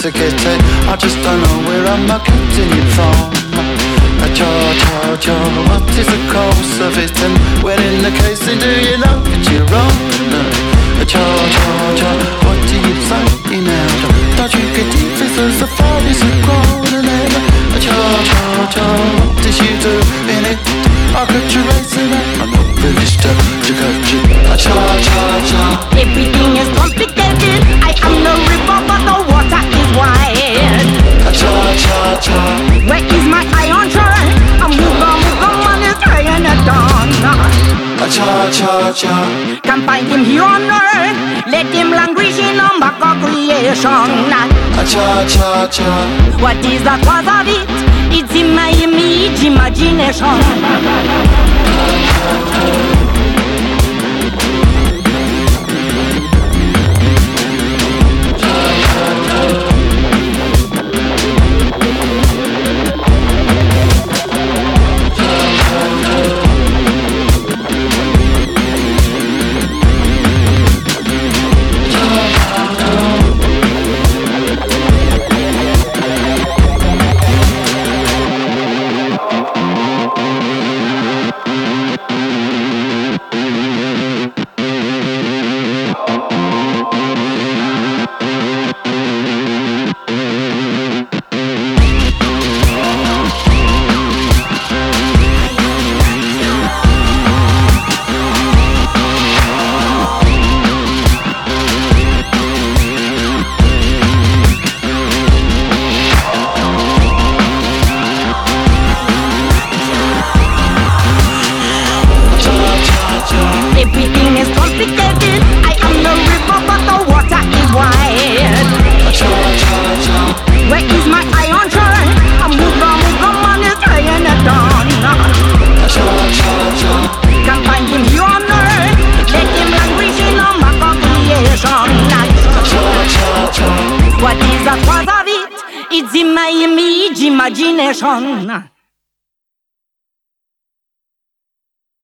to get it. I just don't know where I'm getting it from. Cha, what is the cost of it? And when in the case, then do you know that you're wrong? Cha, what do you say now? Don't you get deep as the fire is grown? And then cha, what did you do in it? I got you racing up, I'm not finished up to cut you. Cha. Everything is complicated. I am the river, but the water is wide. Cha. Where is my iron shore? A mooga man is trying it down. Cha. Can't find him here on earth. Let him languish in a back of creation. Cha. What is the cause of it? It's in my imagination. Everything is complicated. I am the river, but the water is wide. Where is my iron shore? A mooga man is trying it down. Can't find him here on earth. Let him languish in a back of creation. What is the cause of it? It's in my imagination.